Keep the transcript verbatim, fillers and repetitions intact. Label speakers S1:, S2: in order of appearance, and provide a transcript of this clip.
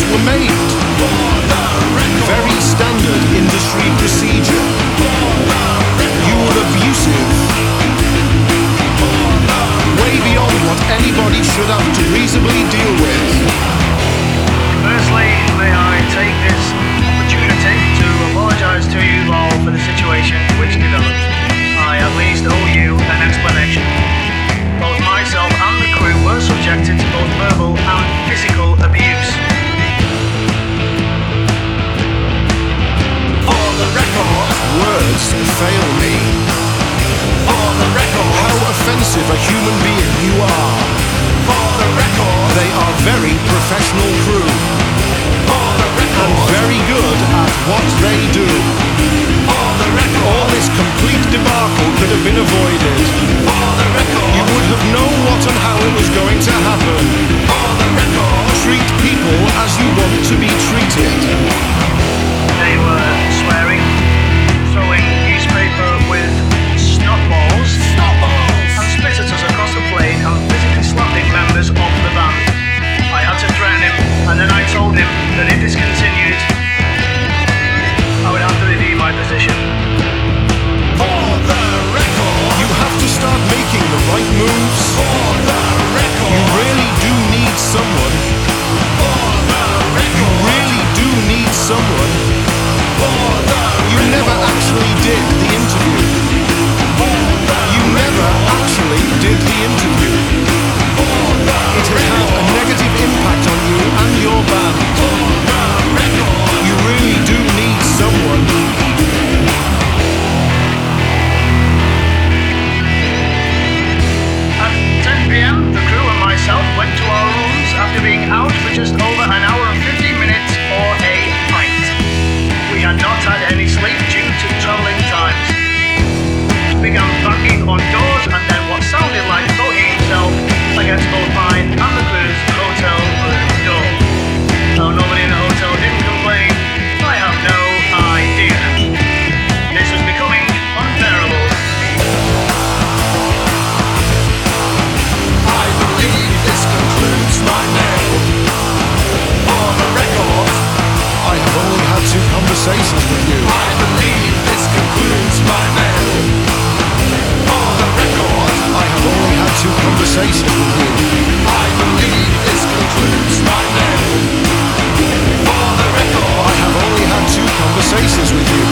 S1: were made. Very standard industry procedure. You were abusive. Way beyond what anybody should have to reasonably deal with.
S2: Firstly, may I take this opportunity to apologise to you all for the situation which developed. I at least owe you an explanation. Both myself and the crew were subjected to both verbal and physical abuse.
S1: For the record, words fail me. For the record, how offensive a human being you are. For the record, they are very professional crew. For the record, and very good at what they do. For the record, all this complete debacle could have been avoided. For the record, you would have known what and how it was going to happen. For the record, treat people as you want to be treated.
S2: They were swearing, throwing newspaper with snot balls, snot balls, and spit at us across the plane and physically slapping members of the band. I had to threaten him, and then I told him that if this continued, I would have to redeem my position.
S1: For the record, you have to start making the right moves. For the record, you really do need someone. For the record, you really do need someone. For the record, you never actually did the interview. For the you never actually did the interview. For the it has had a negative impact on you and your band. For the record, you really do need someone.
S2: At ten p m, the crew and myself went to our rooms after being out for just over an hour and fifteen minutes for a pint. We had not had any sleep due to travelling times. Began banging on doors and then what sounded like voting himself against both mine and the crew's hotel room door. Though nobody in the hotel didn't complain, I have no idea. This was becoming unbearable.
S1: I believe this concludes my mail. For the record, I have only had two conversations with you. I believe this concludes my mail. For the record, I have only had two conversations with you. I believe this concludes my mail. For the record, I have only had two conversations with you.